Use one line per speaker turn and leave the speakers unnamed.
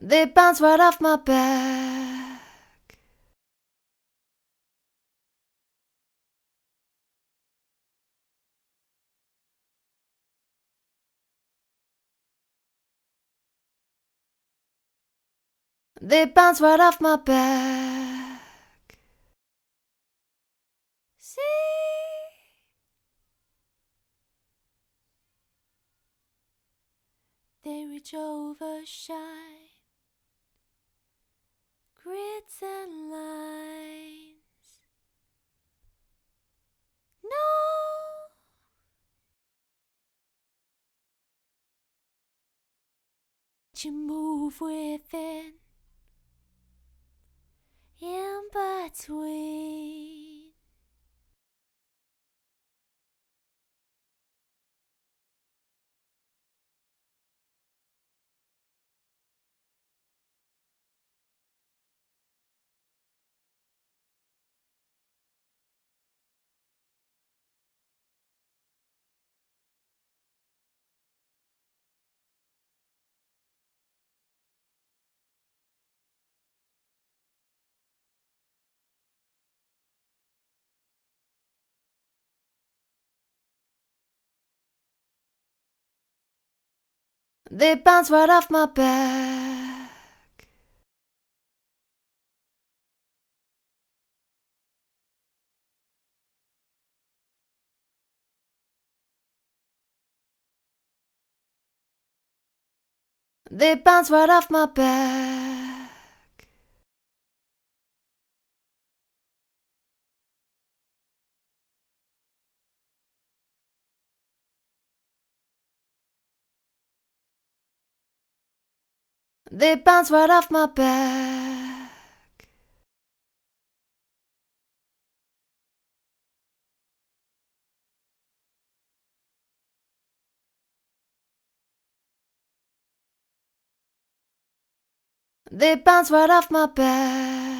They bounce right off my back. They bounce right off my back. See, they reach over, shine, grids and lines. No, you move within, in between. They bounce right off my back. They bounce right off my back. They bounce right off my back. They bounce right off my back.